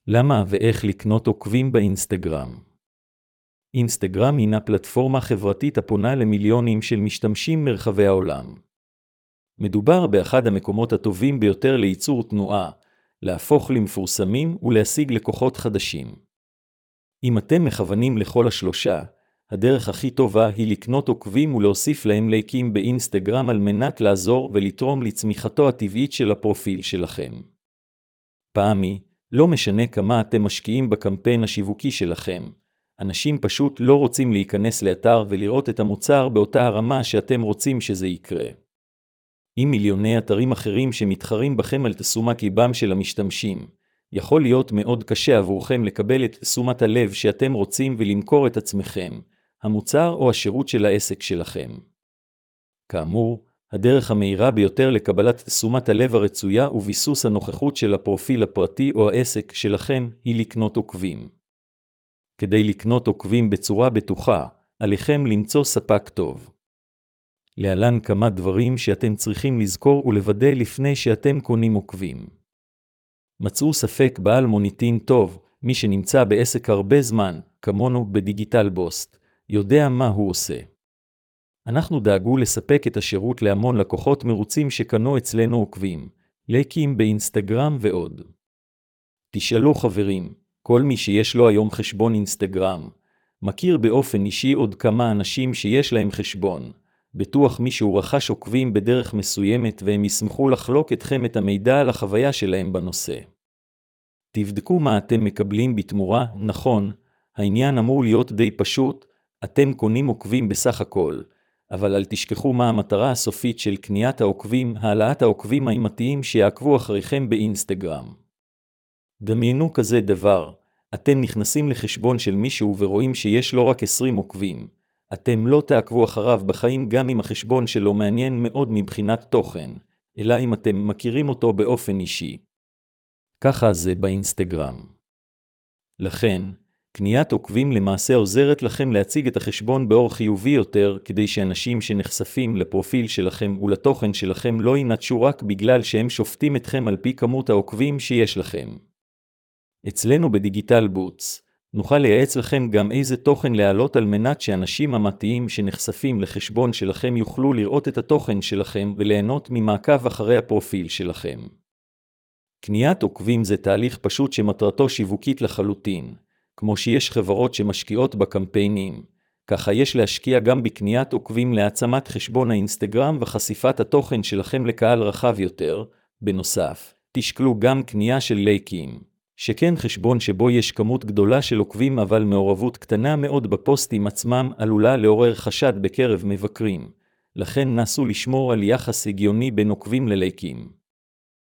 למה ואיך לקנות עוקבים באינסטגרם? אינסטגרם הינה פלטפורמה חברתית הפונה למיליונים של משתמשים מרחבי העולם. מדובר באחד המקומות הטובים ביותר לייצור תנועה, להפוך למפורסמים ולהשיג לקוחות חדשים. אם אתם מכוונים לכל השלושה, הדרך הכי טובה היא לקנות עוקבים ולהוסיף להם לייקים באינסטגרם על מנת לעזור ולתרום לצמיחתו הטבעית של הפרופיל שלכם. פעמי, לא משנה כמה אתם משקיעים בקמפיין השיווקי שלכם, אנשים פשוט לא רוצים להיכנס לאתר ולראות את המוצר באותה הרמה שאתם רוצים שזה יקרה. עם מיליוני אתרים אחרים שמתחרים בכם על תשומת ליבם של המשתמשים, יכול להיות מאוד קשה עבורכם לקבל את תשומת הלב שאתם רוצים ולמכור את עצמכם, המוצר או השירות של העסק שלכם. כאמור, הדרך המהירה ביותר לקבלת תשומת הלב הרצויה וביסוס הנוכחות של הפרופיל הפרטי או העסק שלכם היא לקנות עוקבים. כדי לקנות עוקבים בצורה בטוחה, עליכם למצוא ספק טוב. להלן כמה דברים שאתם צריכים לזכור ולוודא לפני שאתם קונים עוקבים. מצאו ספק בעל מוניטין טוב, מי שנמצא בעסק הרבה זמן, כמונו בדיגיטל בוסט, יודע מה הוא עושה. אנחנו דאגו לספק את השירות להמון לקוחות מרוצים שקנו אצלנו עוקבים, לייקים באינסטגרם ועוד. תשאלו חברים, כל מי שיש לו היום חשבון אינסטגרם, מכיר באופן אישי עוד כמה אנשים שיש להם חשבון, בטוח מישהו רכש עוקבים בדרך מסוימת והם ישמחו לחלוק אתכם את המידע על החוויה שלהם בנושא. תבדקו מה אתם מקבלים בתמורה, נכון, העניין אמור להיות די פשוט, אתם קונים עוקבים בסך הכל, אבל אל תשכחו מה המטרה הסופית של קניית העוקבים, העלאת העוקבים האימתיים שיעקבו אחריכם באינסטגרם. דמיינו כזה דבר, אתם נכנסים לחשבון של מישהו ורואים שיש לו רק 20 עוקבים, אתם לא תעקבו אחריו בחיים גם אם החשבון שלו מעניין מאוד מבחינת תוכן, אלא אם אתם מכירים אותו באופן אישי. ככה זה באינסטגרם. לכן, קניית עוקבים למעשה עוזרת לכם להציג את החשבון באור חיובי יותר, כדי שאנשים שנחשפים לפרופיל שלכם ולתוכן שלכם לא ינטשו רק בגלל שהם שופטים אתכם על פי כמות העוקבים שיש לכם. אצלנו בדיגיטל בוטס, נוכל לייעץ לכם גם איזה תוכן להעלות על מנת שאנשים אמיתיים שנחשפים לחשבון שלכם יוכלו לראות את התוכן שלכם וליהנות ממעקב אחרי הפרופיל שלכם. קניית עוקבים זה תהליך פשוט שמטרתו שיווקית לחלוטין. כמו שיש חברות שמשקיעות בקמפיינים, ככה יש להשקיע גם בקניית עוקבים להעצמת חשבון האינסטגרם וחשיפת התוכן שלכם לקהל רחב יותר. בנוסף, תשקלו גם קנייה של לייקים, שכן חשבון שבו יש כמות גדולה של עוקבים אבל מעורבות קטנה מאוד בפוסטים עצמם עלולה לעורר חשד בקרב מבקרים, לכן נסו לשמור על יחס הגיוני בין עוקבים ללייקים.